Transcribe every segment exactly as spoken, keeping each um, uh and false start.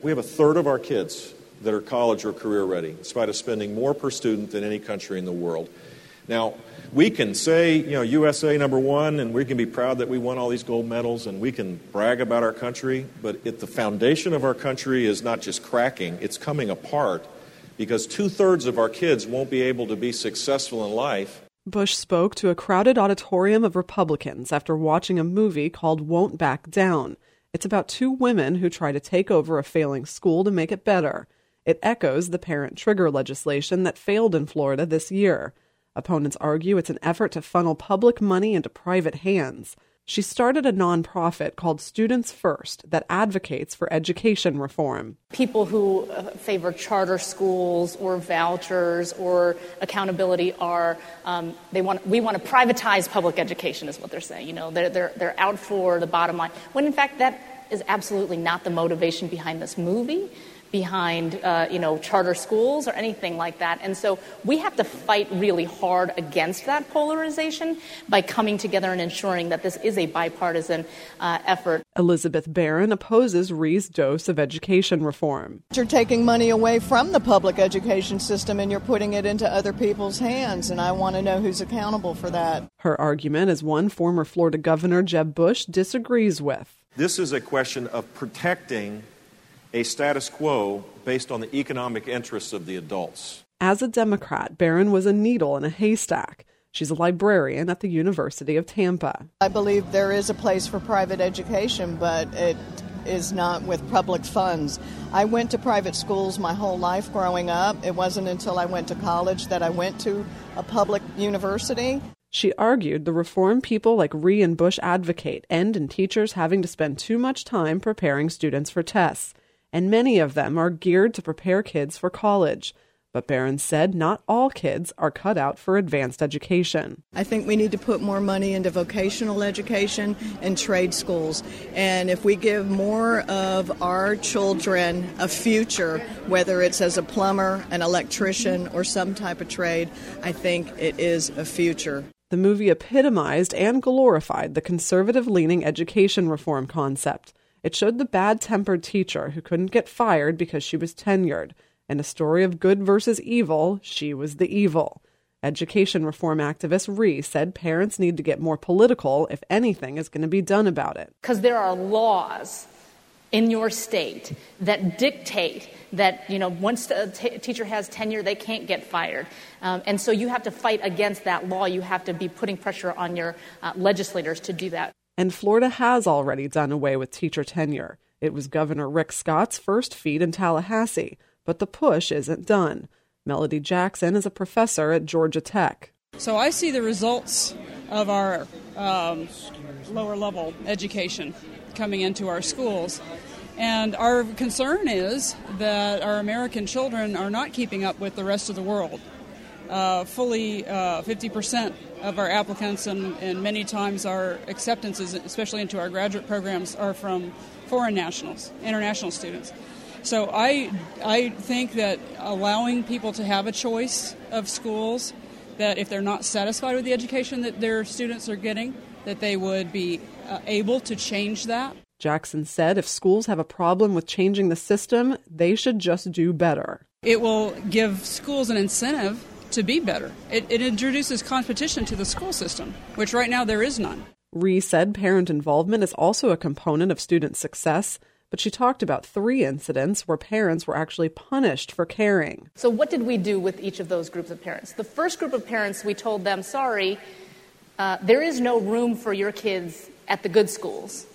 We have a third of our kids that are college or career ready, in spite of spending more per student than any country in the world. Now, we can say, you know, U S A number one, and we can be proud that we won all these gold medals, and we can brag about our country, but if the foundation of our country is not just cracking, it's coming apart, because two-thirds of our kids won't be able to be successful in life. Bush spoke to a crowded auditorium of Republicans after watching a movie called Won't Back Down. It's about two women who try to take over a failing school to make it better. It echoes the parent trigger legislation that failed in Florida this year. Opponents argue it's an effort to funnel public money into private hands. She started a nonprofit called Students First that advocates for education reform. People who favor charter schools or vouchers or accountability are, um, they want, we want to privatize public education is what they're saying. You know, they're, they're, they're out for the bottom line. When in fact that is absolutely not the motivation behind this movie, behind, uh, you know, charter schools or anything like that. And so we have to fight really hard against that polarization by coming together and ensuring that this is a bipartisan uh, effort. Elizabeth Barron opposes Rhee's dose of education reform. You're taking money away from the public education system and you're putting it into other people's hands, and I want to know who's accountable for that. Her argument is one former Florida Governor Jeb Bush disagrees with. This is a question of protecting a status quo based on the economic interests of the adults. As a Democrat, Barron was a needle in a haystack. She's a librarian at the University of Tampa. I believe there is a place for private education, but it is not with public funds. I went to private schools my whole life growing up. It wasn't until I went to college that I went to a public university. She argued the reform people like Rhee and Bush advocate end in teachers having to spend too much time preparing students for tests, and many of them are geared to prepare kids for college. But Barron said not all kids are cut out for advanced education. I think we need to put more money into vocational education and trade schools. And if we give more of our children a future, whether it's as a plumber, an electrician, or some type of trade, I think it is a future. The movie epitomized and glorified the conservative-leaning education reform concept. It showed the bad-tempered teacher who couldn't get fired because she was tenured. In a story of good versus evil, she was the evil. Education reform activist Rhee said parents need to get more political if anything is going to be done about it. Because there are laws in your state that dictate that, you know, once a t- teacher has tenure, they can't get fired. Um, and so you have to fight against that law. You have to be putting pressure on your uh, legislators to do that. And Florida has already done away with teacher tenure. It was Governor Rick Scott's first feat in Tallahassee. But the push isn't done. Melody Jackson is a professor at Georgia Tech. So I see the results of our um, lower level education coming into our schools. And our concern is that our American children are not keeping up with the rest of the world. Uh, fully uh, fifty percent of our applicants and, and many times our acceptances, especially into our graduate programs, are from foreign nationals, international students. So I I think that allowing people to have a choice of schools, that if they're not satisfied with the education that their students are getting, that they would be uh, able to change that. Jackson said if schools have a problem with changing the system, they should just do better. It will give schools an incentive to be better. It, it introduces competition to the school system, which right now there is none. Rhee said parent involvement is also a component of student success. But she talked about three incidents where parents were actually punished for caring. So what did we do with each of those groups of parents? The first group of parents, we told them, sorry, uh, there is no room for your kids at the good schools,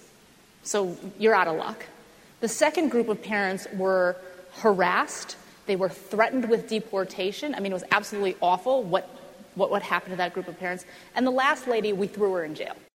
so you're out of luck. The second group of parents were harassed. They were threatened with deportation. I mean, it was absolutely awful what, what, what happened to that group of parents. And the last lady, we threw her in jail.